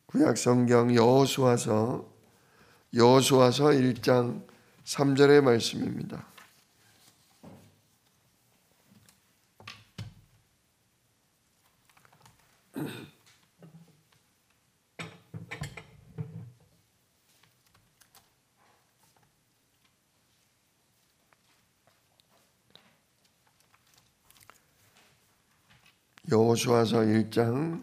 구약 성경 여호수아서 1장 3절의 말씀입니다. 여호수아서 1장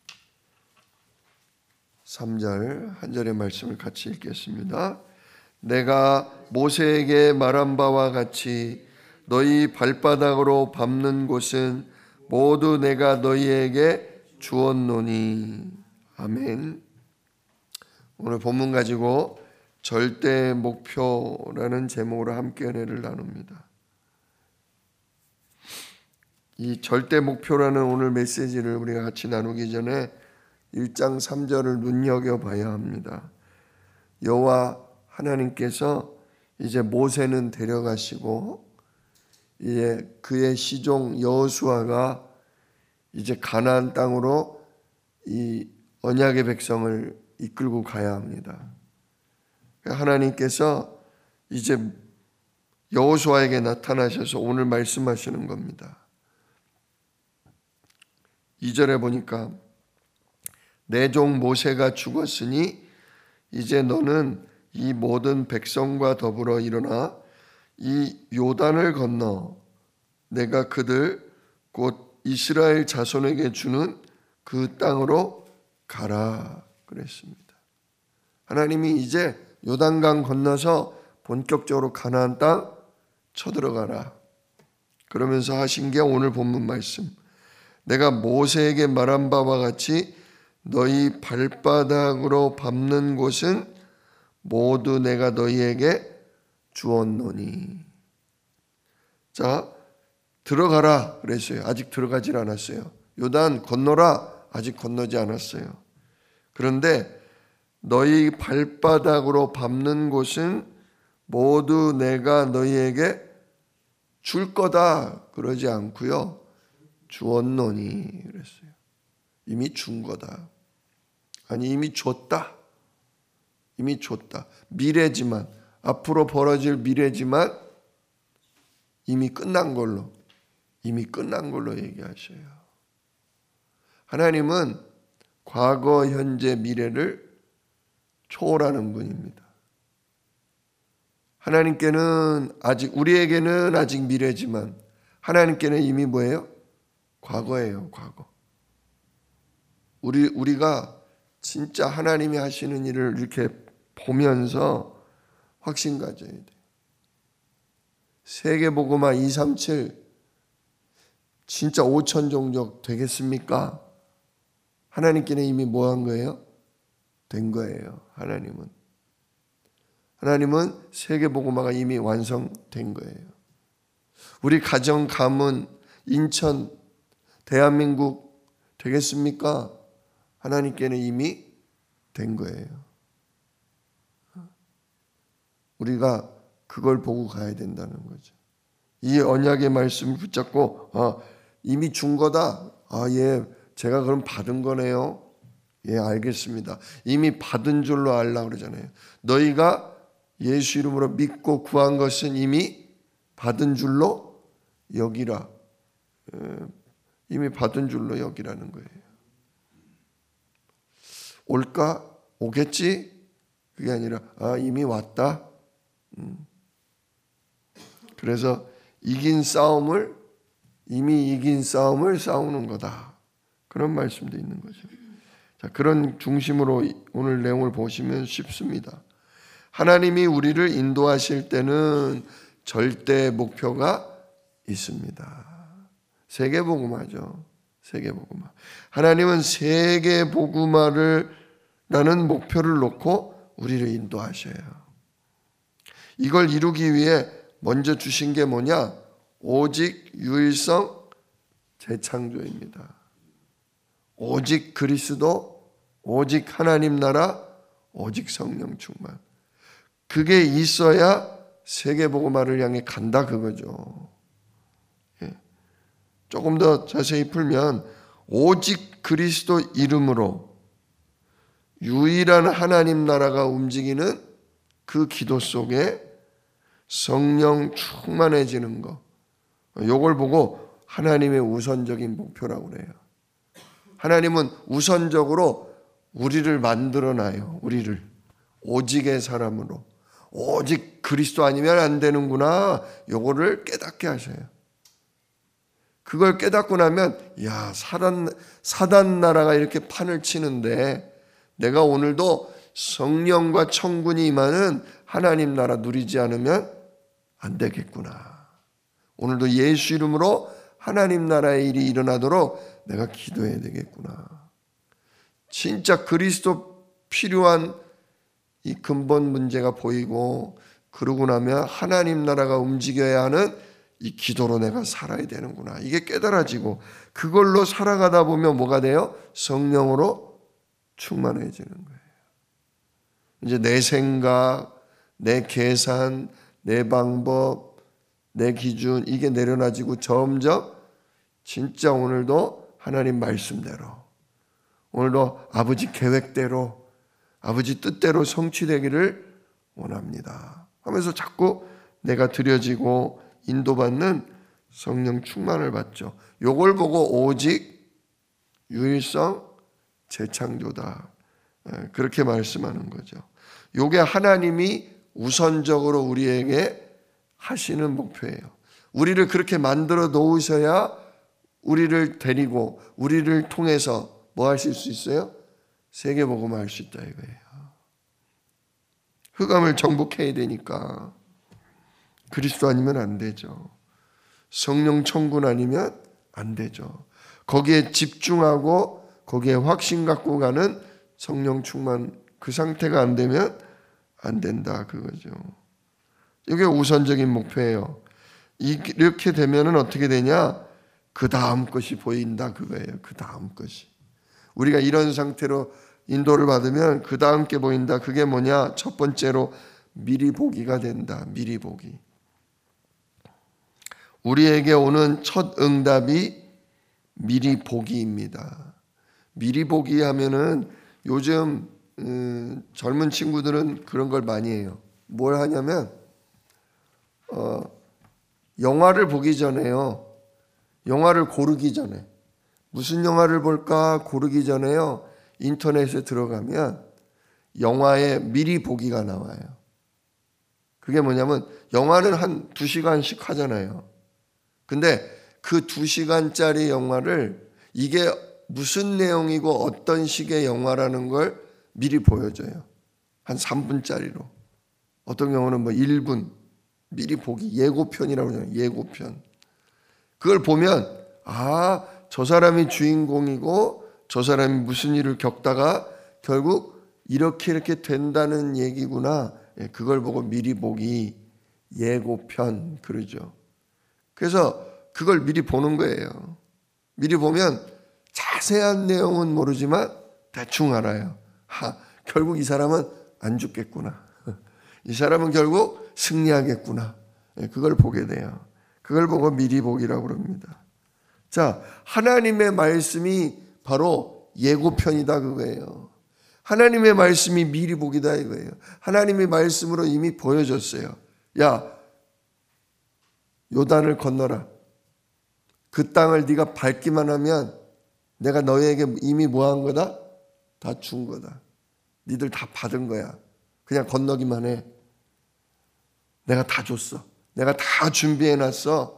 3절 한 절의 말씀을 같이 읽겠습니다. 내가 모세에게 말한 바와 같이 너희 발바닥으로 밟는 곳은 모두 내가 너희에게 주었노니. 아멘. 오늘 본문 가지고 절대 목표라는 제목으로 함께 은혜를 나눕니다. 이 절대 목표라는 오늘 메시지를 우리가 같이 나누기 전에 1장 3절을 눈여겨봐야 합니다. 여호와 하나님께서 이제 모세는 데려가시고 이제 그의 시종 여호수아가 이제 가나안 땅으로 이 언약의 백성을 이끌고 가야 합니다. 하나님께서 이제 여호수아에게 나타나셔서 오늘 말씀하시는 겁니다. 2절에 보니까 내 종 모세가 죽었으니 이제 너는 이 모든 백성과 더불어 일어나 이 요단을 건너 내가 그들 곧 이스라엘 자손에게 주는 그 땅으로 가라 그랬습니다. 하나님이 이제 요단강 건너서 본격적으로 가나안 땅 쳐들어가라 그러면서 하신 게 오늘 본문 말씀. 내가 모세에게 말한 바와 같이 너희 발바닥으로 밟는 곳은 모두 내가 너희에게 주었노니. 자, 들어가라 그랬어요. 아직 들어가질 않았어요. 요단 건너라 아직 건너지 않았어요. 그런데 너희 발바닥으로 밟는 곳은 모두 내가 너희에게 줄 거다 그러지 않고요. 주었노니 그랬어요. 이미 준 거다. 아니 이미 줬다. 이미 줬다. 미래지만 앞으로 벌어질 미래지만 이미 끝난 걸로 얘기하셔요. 하나님은 과거, 현재, 미래를 초월하는 분입니다. 하나님께는 우리에게는 아직 미래지만 하나님께는 이미 뭐예요? 과거예요, 과거. 우리가 진짜 하나님이 하시는 일을 이렇게 보면서 확신 가져야 돼요. 세계복음화 237 진짜 5천 종족 되겠습니까? 하나님께는 이미 뭐 한 거예요? 된 거예요. 하나님은 세계복음화가 이미 완성된 거예요. 우리 가정, 가문, 인천, 대한민국 되겠습니까? 하나님께는 이미 된 거예요. 우리가 그걸 보고 가야 된다는 거죠. 이 언약의 말씀을 붙잡고 이미 준 거다. 예, 제가 그럼 받은 거네요. 예, 알겠습니다. 이미 받은 줄로 알라 그러잖아요. 너희가 예수 이름으로 믿고 구한 것은 이미 받은 줄로 여기라. 이미 받은 줄로 여기라는 거예요. 올까? 오겠지? 그게 아니라 이미 왔다. 그래서 이미 이긴 싸움을 싸우는 거다. 그런 말씀도 있는 거죠. 자, 그런 중심으로 오늘 내용을 보시면 쉽습니다. 하나님이 우리를 인도하실 때는 절대 목표가 있습니다. 세계복음화죠. 세계복음화. 하나님은 세계복음화라는 목표를 놓고 우리를 인도하셔요. 이걸 이루기 위해 먼저 주신 게 뭐냐? 오직 유일성 재창조입니다. 오직 그리스도, 오직 하나님 나라, 오직 성령 충만. 그게 있어야 세계복음화를 향해 간다 그거죠. 조금 더 자세히 풀면 오직 그리스도 이름으로 유일한 하나님 나라가 움직이는 그 기도 속에 성령 충만해지는 거, 요걸 보고 하나님의 우선적인 목표라고 그래요. 하나님은 우선적으로 우리를 만들어놔요. 우리를 오직의 사람으로, 오직 그리스도 아니면 안 되는구나, 요거를 깨닫게 하셔요. 그걸 깨닫고 나면 야, 사단 나라가 이렇게 판을 치는데 내가 오늘도 성령과 천군이 임하는 하나님 나라 누리지 않으면 안 되겠구나. 오늘도 예수 이름으로 하나님 나라의 일이 일어나도록 내가 기도해야 되겠구나. 진짜 그리스도 필요한 이 근본 문제가 보이고, 그러고 나면 하나님 나라가 움직여야 하는 이 기도로 내가 살아야 되는구나. 이게 깨달아지고 그걸로 살아가다 보면 뭐가 돼요? 성령으로 충만해지는 거예요. 이제 내 생각, 내 계산, 내 방법, 내 기준, 이게 내려놔지고 점점 진짜 오늘도 하나님 말씀대로, 오늘도 아버지 계획대로, 아버지 뜻대로 성취되기를 원합니다 하면서 자꾸 내가 드려지고 인도받는 성령 충만을 받죠. 요걸 보고 오직 유일성 재창조다, 그렇게 말씀하는 거죠. 요게 하나님이 우선적으로 우리에게 하시는 목표예요. 우리를 그렇게 만들어 놓으셔야 우리를 데리고 우리를 통해서 뭐 하실 수 있어요? 세계복음을 할 수 있다 이거예요. 흑암을 정복해야 되니까 그리스도 아니면 안 되죠. 성령 천군 아니면 안 되죠. 거기에 집중하고 거기에 확신 갖고 가는 성령 충만, 그 상태가 안 되면 안 된다 그거죠. 이게 우선적인 목표예요. 이렇게 되면은 어떻게 되냐? 그 다음 것이 보인다 그거예요. 그 다음 것이. 우리가 이런 상태로 인도를 받으면 그 다음 게 보인다. 그게 뭐냐? 첫 번째로 미리 보기가 된다. 미리 보기. 우리에게 오는 첫 응답이 미리 보기입니다. 미리 보기 하면은 요즘 젊은 친구들은 그런 걸 많이 해요. 뭘 하냐면 영화를 보기 전에요. 영화를 고르기 전에 무슨 영화를 볼까 고르기 전에요. 인터넷에 들어가면 영화의 미리 보기가 나와요. 그게 뭐냐면 영화는 한 2시간씩 하잖아요. 근데 그 2시간짜리 영화를 이게 무슨 내용이고 어떤 식의 영화라는 걸 미리 보여줘요. 한 3분짜리로. 어떤 경우는 뭐 1분 미리 보기, 예고편이라고 하잖아요. 예고편. 그걸 보면 아, 저 사람이 주인공이고 저 사람이 무슨 일을 겪다가 결국 이렇게 된다는 얘기구나. 그걸 보고 미리 보기, 예고편 그러죠. 그래서 그걸 미리 보는 거예요. 미리 보면 자세한 내용은 모르지만 대충 알아요. 결국 이 사람은 안 죽겠구나. 이 사람은 결국 승리하겠구나. 그걸 보게 돼요. 그걸 보고 미리 보기라고 합니다. 자, 하나님의 말씀이 바로 예고편이다 그거예요. 하나님의 말씀이 미리 보기다 이거예요. 하나님의 말씀으로 이미 보여줬어요. 야, 요단을 건너라. 그 땅을 네가 밟기만 하면 내가 너희에게 이미 뭐 한 거다? 다 준 거다. 니들 다 받은 거야. 그냥 건너기만 해. 내가 다 줬어. 내가 다 준비해놨어.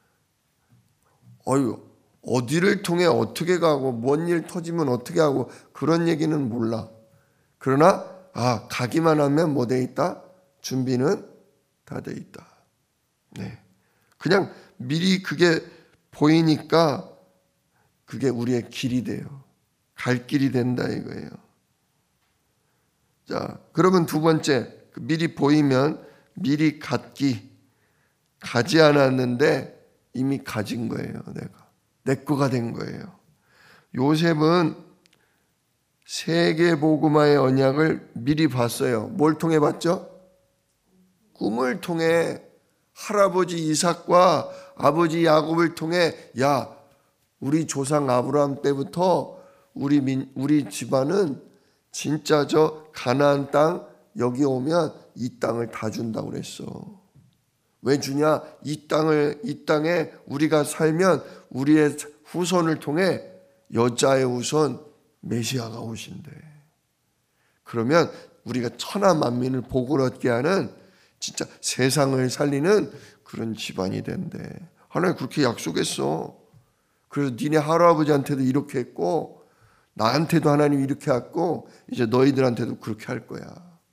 어디를 통해 어떻게 가고 뭔 일 터지면 어떻게 하고 그런 얘기는 몰라. 그러나 가기만 하면 뭐 돼 있다? 준비는 다 돼 있다. 네. 그냥 미리 그게 보이니까 그게 우리의 길이 돼요. 갈 길이 된다 이거예요. 자, 그러면 두 번째, 미리 보이면 미리 가지 않았는데 이미 가진 거예요. 내 거가 된 거예요. 요셉은 세계복음화의 언약을 미리 봤어요. 뭘 통해 봤죠? 꿈을 통해. 할아버지 이삭과 아버지 야곱을 통해 우리 조상 아브라함 때부터 우리 집안은 진짜 저 가나안 땅 여기 오면 이 땅을 다 준다고 그랬어. 왜 주냐? 이 땅에 우리가 살면 우리의 후손을 통해 여자의 후손 메시아가 오신대. 그러면 우리가 천하 만민을 복을 얻게 하는 진짜 세상을 살리는 그런 집안이 된대. 하나님 그렇게 약속했어. 그래서 니네 할아버지한테도 이렇게 했고 나한테도 하나님 이렇게 했고 이제 너희들한테도 그렇게 할 거야.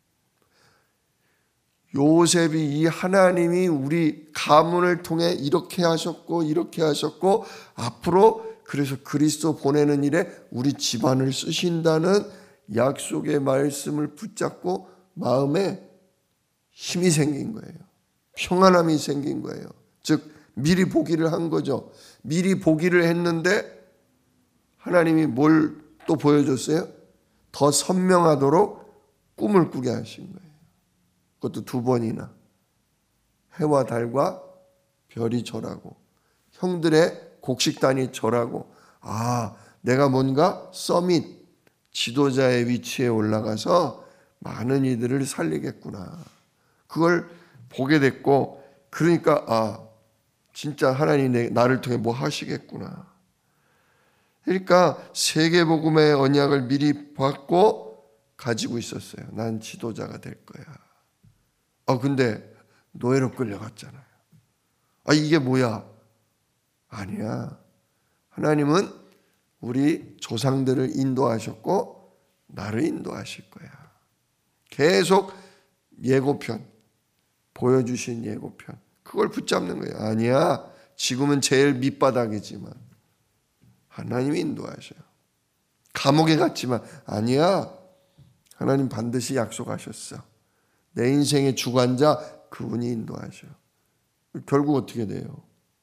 요셉이 이 하나님이 우리 가문을 통해 이렇게 하셨고 이렇게 하셨고 앞으로 그래서 그리스도 보내는 일에 우리 집안을 쓰신다는 약속의 말씀을 붙잡고 마음에 힘이 생긴 거예요. 평안함이 생긴 거예요. 즉 미리 보기를 한 거죠. 미리 보기를 했는데 하나님이 뭘 또 보여줬어요? 더 선명하도록 꿈을 꾸게 하신 거예요. 그것도 2번이나. 해와 달과 별이 절하고 형들의 곡식단이 절하고 내가 뭔가 서밋 지도자의 위치에 올라가서 많은 이들을 살리겠구나. 그걸 보게 됐고 그러니까 진짜 하나님 나를 통해 뭐 하시겠구나. 그러니까 세계복음의 언약을 미리 받고 가지고 있었어요. 난 지도자가 될 거야. 근데 노예로 끌려갔잖아요. 이게 뭐야? 아니야. 하나님은 우리 조상들을 인도하셨고 나를 인도하실 거야. 계속 예고편, 보여주신 예고편. 그걸 붙잡는 거예요. 아니야. 지금은 제일 밑바닥이지만 하나님이 인도하셔요. 감옥에 갔지만 아니야. 하나님 반드시 약속하셨어. 내 인생의 주관자 그분이 인도하셔. 결국 어떻게 돼요?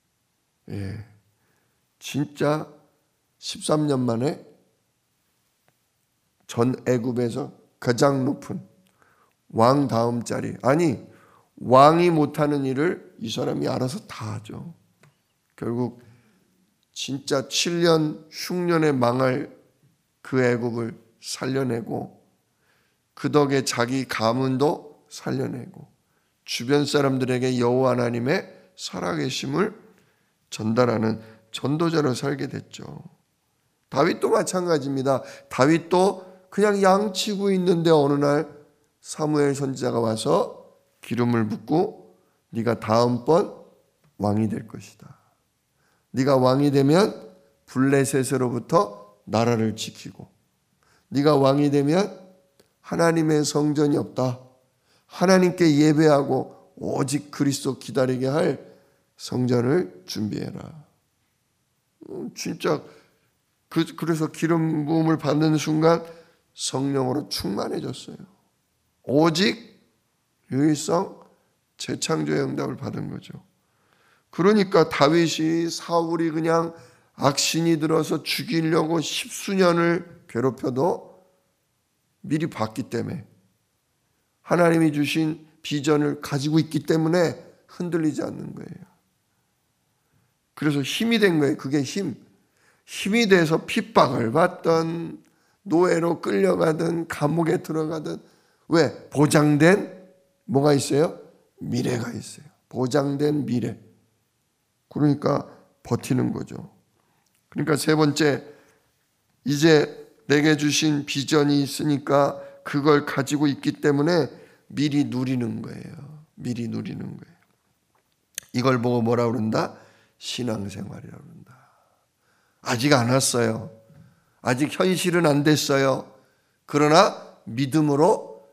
진짜 13년 만에 전 애굽에서 가장 높은 왕 다음 자리. 왕이 못하는 일을 이 사람이 알아서 다 하죠. 결국 진짜 7년 흉년에 망할 그 애굽을 살려내고 그 덕에 자기 가문도 살려내고 주변 사람들에게 여호와 하나님의 살아계심을 전달하는 전도자로 살게 됐죠. 다윗도 마찬가지입니다. 다윗도 그냥 양치고 있는데 어느 날 사무엘 선지자가 와서 기름을 붓고 네가 다음번 왕이 될 것이다. 네가 왕이 되면 블레셋으로부터 나라를 지키고 네가 왕이 되면 하나님의 성전이 없다. 하나님께 예배하고 오직 그리스도 기다리게 할 성전을 준비해라. 진짜 그래서 기름 부음을 받는 순간 성령으로 충만해졌어요. 오직 유일성 재창조의 응답을 받은 거죠. 그러니까 다윗이 사울이 그냥 악신이 들어서 죽이려고 10수년을 괴롭혀도 미리 봤기 때문에 하나님이 주신 비전을 가지고 있기 때문에 흔들리지 않는 거예요. 그래서 힘이 된 거예요. 그게 힘이 돼서 핍박을 받던 노예로 끌려가든 감옥에 들어가든 왜? 보장된 뭐가 있어요? 미래가 있어요. 보장된 미래. 그러니까 버티는 거죠. 그러니까 3번째, 이제 내게 주신 비전이 있으니까 그걸 가지고 있기 때문에 미리 누리는 거예요. 미리 누리는 거예요. 이걸 보고 뭐라 그런다? 신앙생활이라고 그런다. 아직 안 왔어요. 아직 현실은 안 됐어요. 그러나 믿음으로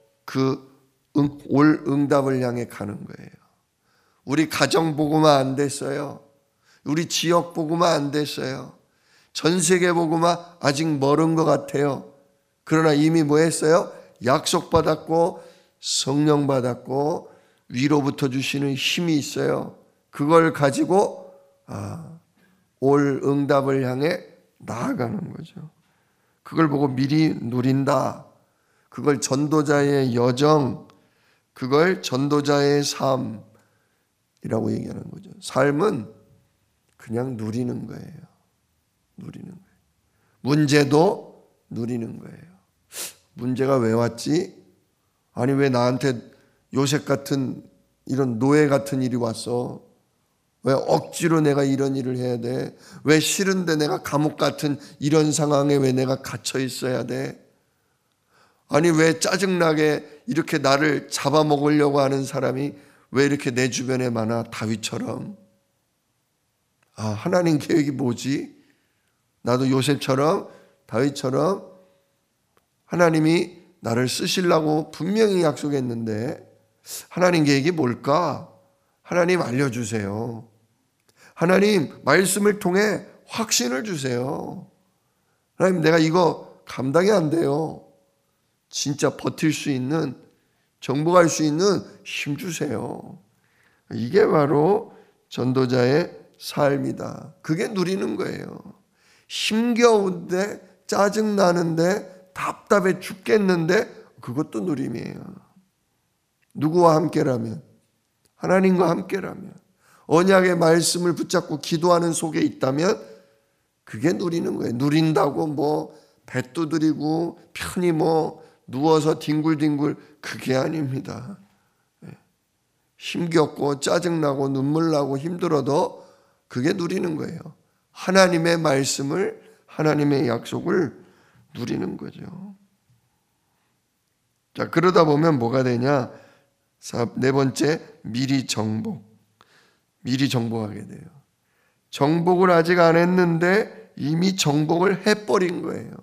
올 응답을 향해 가는 거예요. 우리 가정 보고만 안 됐어요. 우리 지역 보고만 안 됐어요. 전 세계 보고만 아직 멀은 것 같아요. 그러나 이미 뭐 했어요? 약속받았고 성령 받았고 위로부터 주시는 힘이 있어요. 그걸 가지고 올 응답을 향해 나아가는 거죠. 그걸 보고 미리 누린다. 그걸 전도자의 여정, 그걸 전도자의 삶이라고 얘기하는 거죠. 삶은 그냥 누리는 거예요. 누리는 거예요. 문제도 누리는 거예요. 문제가 왜 왔지? 아니 왜 나한테 요셉 같은 이런 노예 같은 일이 왔어? 왜 억지로 내가 이런 일을 해야 돼? 왜 싫은데 내가 감옥 같은 이런 상황에 왜 내가 갇혀 있어야 돼? 아니 왜 짜증나게 이렇게 나를 잡아먹으려고 하는 사람이 왜 이렇게 내 주변에 많아? 다윗처럼. 아, 하나님 계획이 뭐지? 나도 요셉처럼 다윗처럼 하나님이 나를 쓰시려고 분명히 약속했는데 하나님 계획이 뭘까? 하나님 알려주세요. 하나님 말씀을 통해 확신을 주세요. 하나님 내가 이거 감당이 안 돼요. 진짜 버틸 수 있는, 정복할 수 있는 힘 주세요. 이게 바로 전도자의 삶이다. 그게 누리는 거예요. 힘겨운데 짜증나는데 답답해 죽겠는데 그것도 누림이에요. 누구와 함께라면? 하나님과 함께라면, 언약의 말씀을 붙잡고 기도하는 속에 있다면 그게 누리는 거예요. 누린다고 뭐 배 두드리고 편히 뭐 누워서 뒹굴뒹굴 그게 아닙니다. 힘겹고 짜증나고 눈물나고 힘들어도 그게 누리는 거예요. 하나님의 말씀을, 하나님의 약속을 누리는 거죠. 자, 그러다 보면 뭐가 되냐? 네 번째, 미리 정복. 미리 정복하게 돼요. 정복을 아직 안 했는데 이미 정복을 해버린 거예요.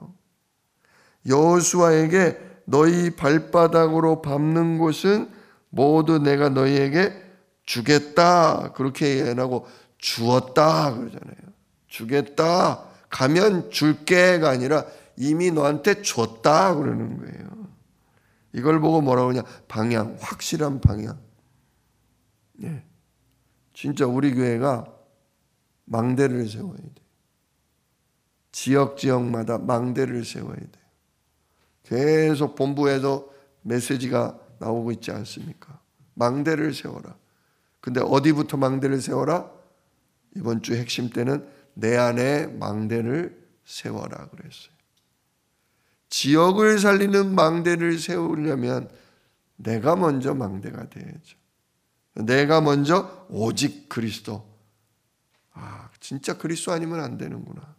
여호수아에게 너희 발바닥으로 밟는 곳은 모두 내가 너희에게 주겠다. 그렇게 안 하고 주었다 그러잖아요. 주겠다. 가면 줄게가 아니라 이미 너한테 줬다 그러는 거예요. 이걸 보고 뭐라고 하냐? 방향, 확실한 방향. 네. 진짜 우리 교회가 망대를 세워야 돼요. 지역마다 망대를 세워야 돼요. 계속 본부에도 메시지가 나오고 있지 않습니까? 망대를 세워라. 근데 어디부터 망대를 세워라? 이번 주 핵심 때는 내 안에 망대를 세워라 그랬어요. 지역을 살리는 망대를 세우려면 내가 먼저 망대가 돼야죠. 내가 먼저 오직 그리스도. 아, 진짜 그리스도 아니면 안 되는구나.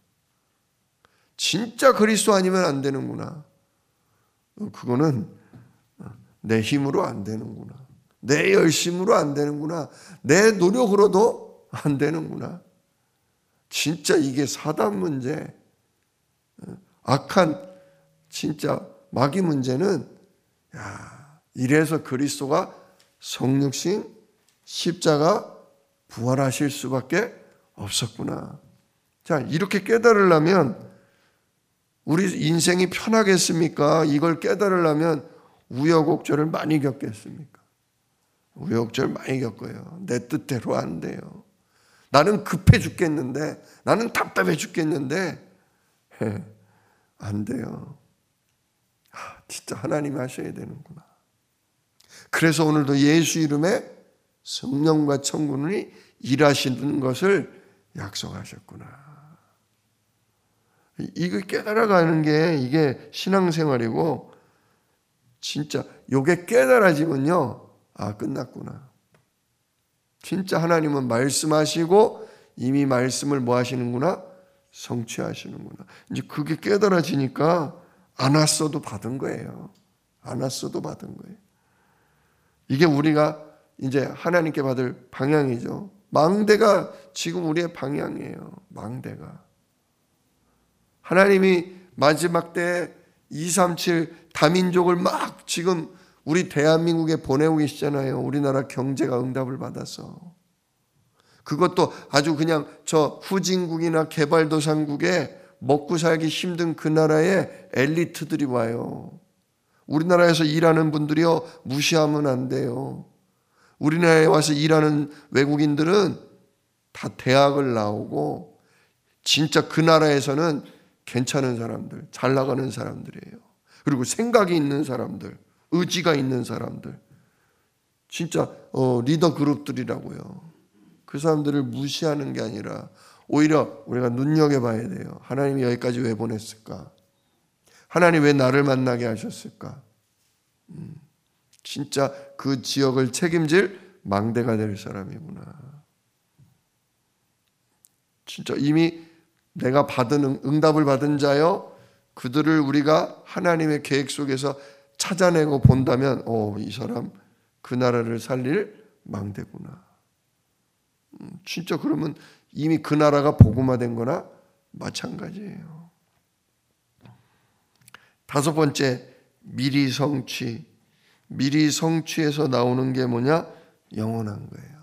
진짜 그리스도 아니면 안 되는구나. 그거는 내 힘으로 안 되는구나. 내 열심으로 안 되는구나. 내 노력으로도 안 되는구나. 진짜 이게 사단 문제, 악한 진짜 마귀 문제는 이래서 그리스도가 성육신 십자가 부활하실 수밖에 없었구나. 자, 이렇게 깨달으려면 우리 인생이 편하겠습니까? 이걸 깨달으려면 우여곡절을 많이 겪겠습니까? 우여곡절 많이 겪어요. 내 뜻대로 안 돼요. 나는 급해 죽겠는데, 나는 답답해 죽겠는데 안 돼요. 진짜 하나님이 하셔야 되는구나. 그래서 오늘도 예수 이름에 성령과 천군이 일하시는 것을 약속하셨구나. 이걸 깨달아가는 게 이게 신앙생활이고, 진짜 요게 깨달아지면요, 끝났구나. 진짜 하나님은 말씀하시고 이미 말씀을 뭐 하시는구나? 성취하시는구나. 이제 그게 깨달아지니까 안 왔어도 받은 거예요. 안 왔어도 받은 거예요. 이게 우리가 이제 하나님께 받을 방향이죠. 망대가 지금 우리의 방향이에요. 망대가. 하나님이 마지막 때 237 다민족을 막 지금 우리 대한민국에 보내고 계시잖아요. 우리나라 경제가 응답을 받아서. 그것도 아주 그냥 저 후진국이나 개발도상국에 먹고 살기 힘든 그 나라에 엘리트들이 와요. 우리나라에서 일하는 분들이요, 무시하면 안 돼요. 우리나라에 와서 일하는 외국인들은 다 대학을 나오고 진짜 그 나라에서는 괜찮은 사람들, 잘 나가는 사람들이에요. 그리고 생각이 있는 사람들, 의지가 있는 사람들, 진짜 리더 그룹들이라고요. 그 사람들을 무시하는 게 아니라 오히려 우리가 눈여겨봐야 돼요. 하나님이 여기까지 왜 보냈을까? 하나님 왜 나를 만나게 하셨을까? 진짜 그 지역을 책임질 망대가 될 사람이구나. 진짜 이미 내가 받은 응답을 받은 자여, 그들을 우리가 하나님의 계획 속에서 찾아내고 본다면 이 사람 그 나라를 살릴 망대구나. 진짜 그러면 이미 그 나라가 복음화된 거나 마찬가지예요. 다섯 번째, 미리 성취. 미리 성취해서 나오는 게 뭐냐? 영원한 거예요.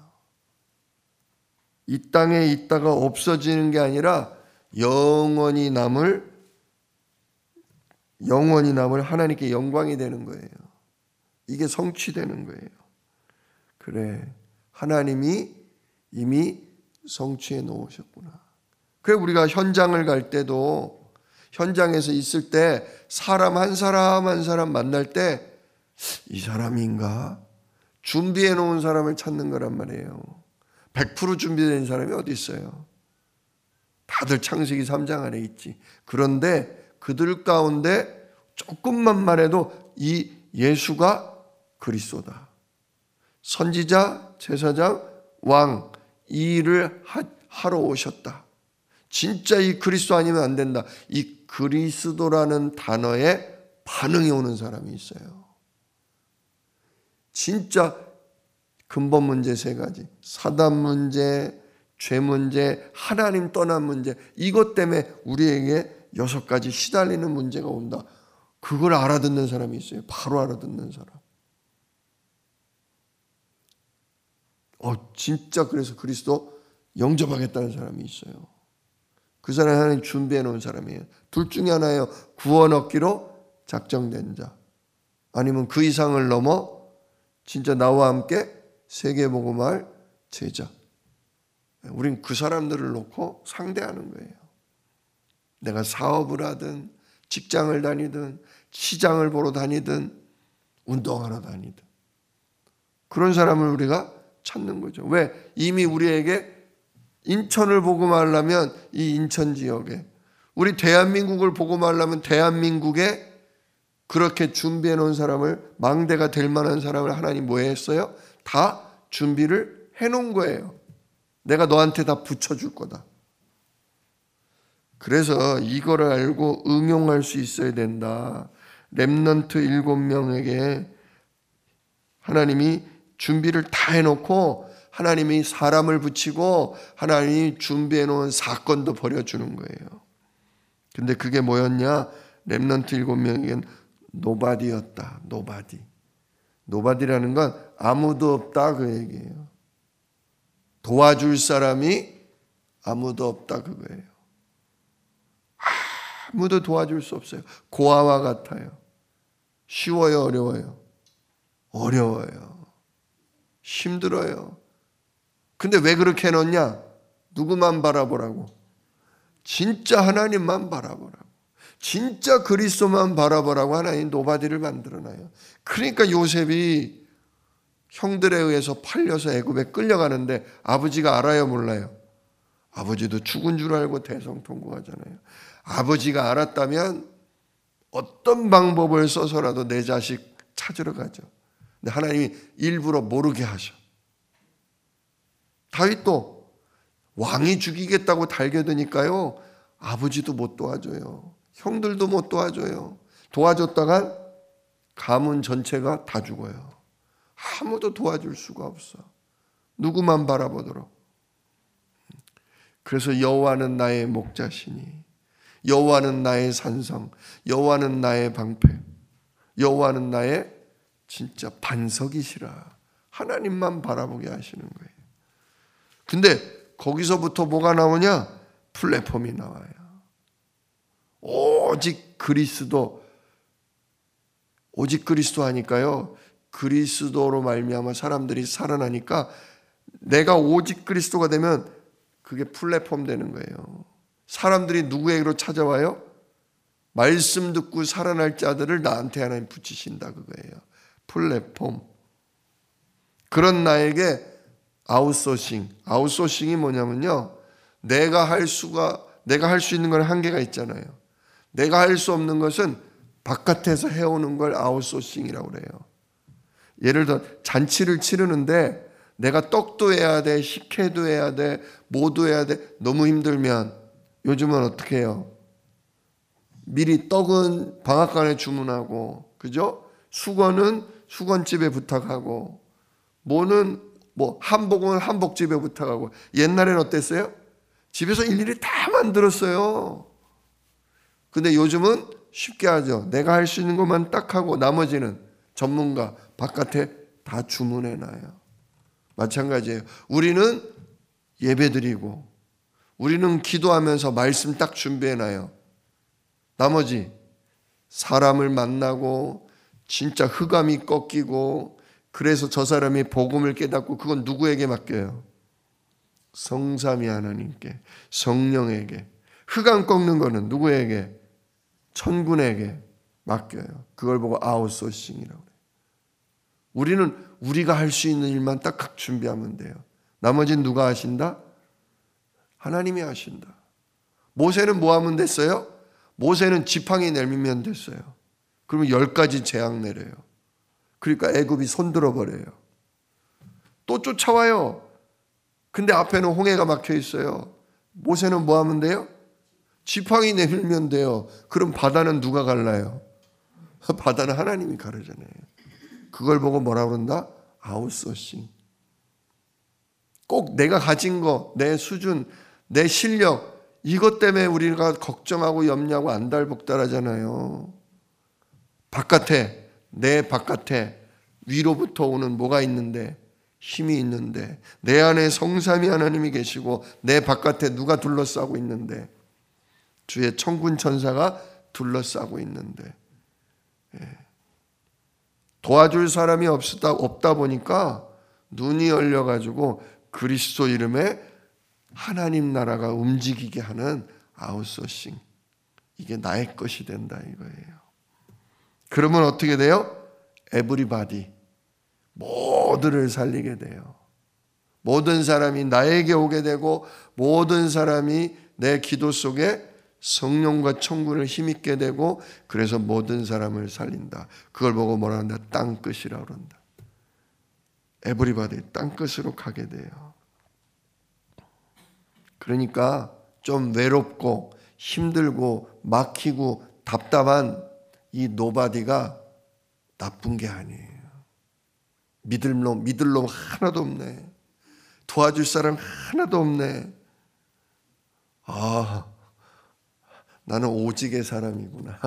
이 땅에 있다가 없어지는 게 아니라 영원히 남을 하나님께 영광이 되는 거예요. 이게 성취되는 거예요. 그래, 하나님이 이미 성취해 놓으셨구나. 그래, 우리가 현장을 갈 때도 현장에서 있을 때 사람 한 사람 한 사람 만날 때 이 사람인가? 준비해 놓은 사람을 찾는 거란 말이에요. 100% 준비된 사람이 어디 있어요? 다들 창세기 3장 안에 있지. 그런데 그들 가운데 조금만 말해도 이 예수가 그리스도다. 선지자, 제사장, 왕, 이 일을 하러 오셨다. 진짜 이 그리스도 아니면 안 된다. 이 그리스도라는 단어에 반응이 오는 사람이 있어요. 진짜 근본 문제 세 가지. 사단 문제, 죄 문제, 하나님 떠난 문제. 이것 때문에 우리에게 6가지 시달리는 문제가 온다. 그걸 알아듣는 사람이 있어요. 바로 알아듣는 사람. 진짜 그래서 그리스도 영접하겠다는 사람이 있어요. 그 사람이 하나님 준비해 놓은 사람이에요. 둘 중에 하나예요. 구원 얻기로 작정된 자. 아니면 그 이상을 넘어 진짜 나와 함께 세계복음할 제자. 우린 그 사람들을 놓고 상대하는 거예요. 내가 사업을 하든 직장을 다니든 시장을 보러 다니든 운동하러 다니든 그런 사람을 우리가 찾는 거죠. 왜? 이미 우리에게 인천을 복음하려면 이 인천 지역에, 우리 대한민국을 복음하려면 대한민국에 그렇게 준비해 놓은 사람을, 망대가 될 만한 사람을 하나님 뭐 했어요? 다 준비를 해 놓은 거예요. 내가 너한테 다 붙여줄 거다. 그래서 이거를 알고 응용할 수 있어야 된다. 렘넌트 7명에게 하나님이 준비를 다 해놓고 하나님이 사람을 붙이고 하나님이 준비해 놓은 사건도 벌여주는 거예요. 근데 그게 뭐였냐? 렘넌트 7명에겐 노바디였다. 노바디. 노바디라는 건 아무도 없다 그 얘기예요. 도와줄 사람이 아무도 없다 그거예요. 아무도 도와줄 수 없어요. 고아와 같아요. 쉬워요, 어려워요? 어려워요. 힘들어요. 근데 왜 그렇게 해놓냐? 누구만 바라보라고? 진짜 하나님만 바라보라고. 진짜 그리스도만 바라보라고 하나님 노바디를 만들어놔요. 그러니까 요셉이 형들에 의해서 팔려서 애굽에 끌려가는데 아버지가 알아요, 몰라요? 아버지도 죽은 줄 알고 대성통곡하잖아요. 아버지가 알았다면 어떤 방법을 써서라도 내 자식 찾으러 가죠. 근데 하나님이 일부러 모르게 하셔. 다윗도 왕이 죽이겠다고 달겨드니까요, 아버지도 못 도와줘요. 형들도 못 도와줘요. 도와줬다간 가문 전체가 다 죽어요. 아무도 도와줄 수가 없어. 누구만 바라보도록. 그래서 여호와는 나의 목자시니, 여호와는 나의 산성, 여호와는 나의 방패, 여호와는 나의 진짜 반석이시라. 하나님만 바라보게 하시는 거예요. 근데 거기서부터 뭐가 나오냐? 플랫폼이 나와요. 오직 그리스도 하니까요, 그리스도로 말미암아 사람들이 살아나니까 내가 오직 그리스도가 되면 그게 플랫폼 되는 거예요. 사람들이 누구에게로 찾아와요? 말씀 듣고 살아날 자들을 나한테 하나님 붙이신다 그거예요. 플랫폼. 그런 나에게 아웃소싱이 뭐냐면요, 내가 할 수 있는 건 한계가 있잖아요. 내가 할 수 없는 것은 바깥에서 해오는 걸 아웃소싱이라고 그래요. 예를 들어 잔치를 치르는데 내가 떡도 해야 돼, 식혜도 해야 돼, 뭐도 해야 돼. 너무 힘들면 요즘은 어떻게 해요? 미리 떡은 방앗간에 주문하고, 그죠? 수건은 수건집에 부탁하고, 한복은 한복집에 부탁하고. 옛날에는 어땠어요? 집에서 일일이 다 만들었어요. 근데 요즘은 쉽게 하죠. 내가 할 수 있는 것만 딱 하고 나머지는 전문가 바깥에 다 주문해 놔요. 마찬가지예요. 우리는 예배드리고 우리는 기도하면서 말씀 딱 준비해 놔요. 나머지 사람을 만나고 진짜 흑암이 꺾이고 그래서 저 사람이 복음을 깨닫고 그건 누구에게 맡겨요? 성삼위 하나님께, 성령에게. 흑암 꺾는 거는 누구에게? 천군에게 맡겨요. 그걸 보고 아웃소싱이라고 해요. 우리는 우리가 할 수 있는 일만 딱 준비하면 돼요. 나머지는 누가 하신다? 하나님이 하신다. 모세는 뭐 하면 됐어요? 모세는 지팡이 내밀면 됐어요. 그러면 10가지 재앙 내려요. 그러니까 애굽이 손들어 버려요. 또 쫓아와요. 근데 앞에는 홍해가 막혀 있어요. 모세는 뭐 하면 돼요? 지팡이 내밀면 돼요. 그럼 바다는 누가 갈라요? 바다는 하나님이 가르잖아요. 그걸 보고 뭐라 그런다? 아웃소싱. 꼭 내가 가진 거, 내 수준, 내 실력 이것 때문에 우리가 걱정하고 염려하고 안달복달하잖아요. 바깥에, 내 바깥에 위로부터 오는 뭐가 있는데, 힘이 있는데, 내 안에 성삼위 하나님이 계시고 내 바깥에 누가 둘러싸고 있는데, 주의 천군 천사가 둘러싸고 있는데, 도와줄 사람이 없다 보니까 눈이 열려가지고 그리스도 이름에 하나님 나라가 움직이게 하는 아웃소싱. 이게 나의 것이 된다 이거예요. 그러면 어떻게 돼요? 에브리바디. 모두를 살리게 돼요. 모든 사람이 나에게 오게 되고 모든 사람이 내 기도 속에 성령과 천군을 힘있게 되고 그래서 모든 사람을 살린다. 그걸 보고 뭐라 한다? 땅끝이라고 그런다. 에브리바디 땅끝으로 가게 돼요. 그러니까 좀 외롭고 힘들고 막히고 답답한 이 노바디가 나쁜 게 아니에요. 믿을 놈 하나도 없네. 도와줄 사람 하나도 없네. 나는 오직의 사람이구나.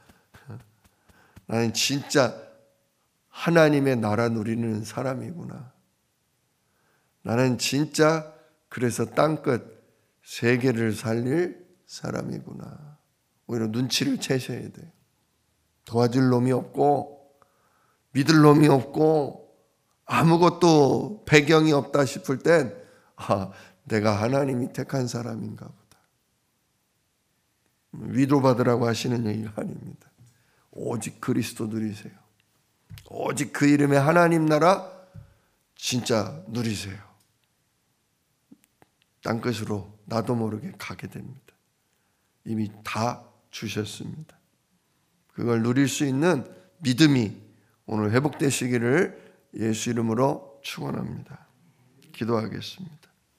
나는 진짜 하나님의 나라 누리는 사람이구나. 나는 진짜 그래서 땅끝 세계를 살릴 사람이구나. 오히려 눈치를 채셔야 돼요. 도와줄 놈이 없고 믿을 놈이 없고 아무것도 배경이 없다 싶을 땐 내가 하나님이 택한 사람인가 보다. 위로받으라고 하시는 얘기가 아닙니다. 오직 그리스도 누리세요. 오직 그 이름의 하나님 나라 진짜 누리세요. 땅끝으로 나도 모르게 가게 됩니다. 이미 다 주셨습니다. 그걸 누릴 수 있는 믿음이 오늘 회복되시기를 예수 이름으로 축원합니다. 기도하겠습니다.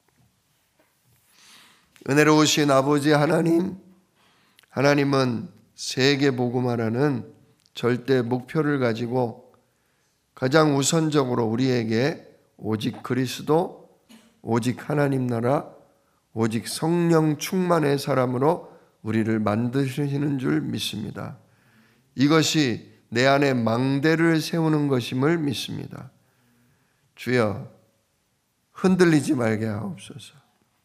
은혜로우신 아버지 하나님, 하나님은 세계 복음화라는 절대 목표를 가지고 가장 우선적으로 우리에게 오직 그리스도, 오직 하나님 나라, 오직 성령 충만의 사람으로 우리를 만드시는 줄 믿습니다. 이것이 내 안에 망대를 세우는 것임을 믿습니다. 주여, 흔들리지 말게 하옵소서.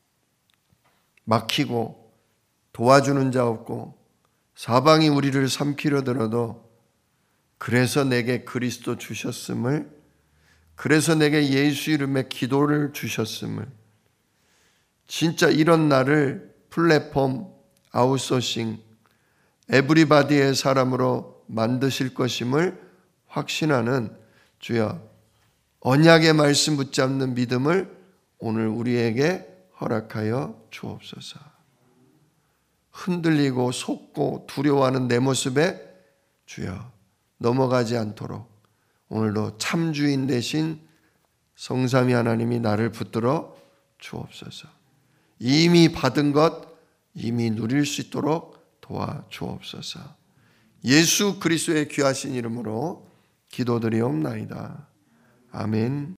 막히고 도와주는 자 없고 사방이 우리를 삼키려 들어도 그래서 내게 그리스도 주셨음을, 그래서 내게 예수 이름의 기도를 주셨음을, 진짜 이런 나를 플랫폼, 아웃소싱, 에브리바디의 사람으로 만드실 것임을 확신하는 주여 언약의 말씀 붙잡는 믿음을 오늘 우리에게 허락하여 주옵소서. 흔들리고 속고 두려워하는 내 모습에 주여 넘어가지 않도록 오늘도 참주인 대신 성삼위 하나님이 나를 붙들어 주옵소서. 이미 받은 것 이미 누릴 수 있도록 도와주옵소서. 예수 그리스도의 귀하신 이름으로 기도드리옵나이다. 아멘.